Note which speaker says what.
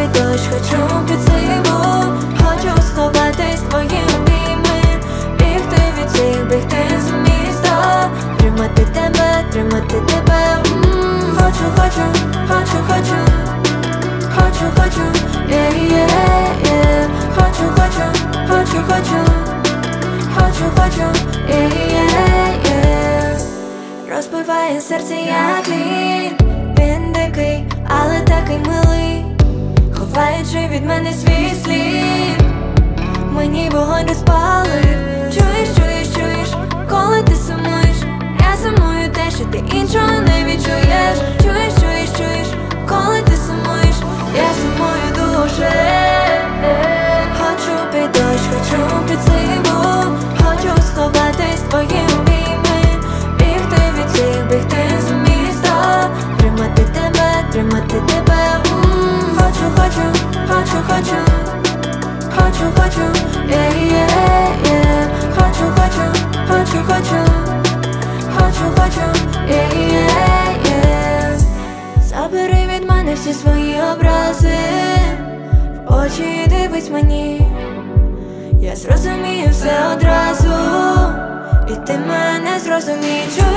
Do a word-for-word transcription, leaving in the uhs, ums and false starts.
Speaker 1: під дощ, хочу під зиму, хочу сховатись в твої обійми, бігти від всіх, бігти з міста, тримати тебе, тримати тебе. М-м, Хочу, хочу, хочу, хочу, хочу, хочу, yeah, yeah, yeah. Хочу, хочу, хочу, хочу, хочу, хочу, yeah, yeah, yeah. Розбиває серце як лід, він дикий, але такий милий, ховаючи від мене свій слід, мені вогонь розпалив. Чуєш, чуєш, чуєш, коли ти сумуєш, я сумую те, що ти іншого не відчуєш. Чуєш, чуєш, чуєш, коли ти сумуєш, я сумую дуже. Хочу під дощ, хочу під зиму, хочу сховатись в твої обійми, бігти від всіх, бігти з міста, тримати тебе, тримати тебе. М-м, Хочу, хочу, хочу, хочу, хочу, хочу, yeah, yeah, yeah. Хочу, хочу, хочу, хочу, хочу, хочу, yeah, yeah, yeah. Забери від мене всі свої образи, в очі дивись мені, я зрозумію все одразу, і ти мене зрозумієш.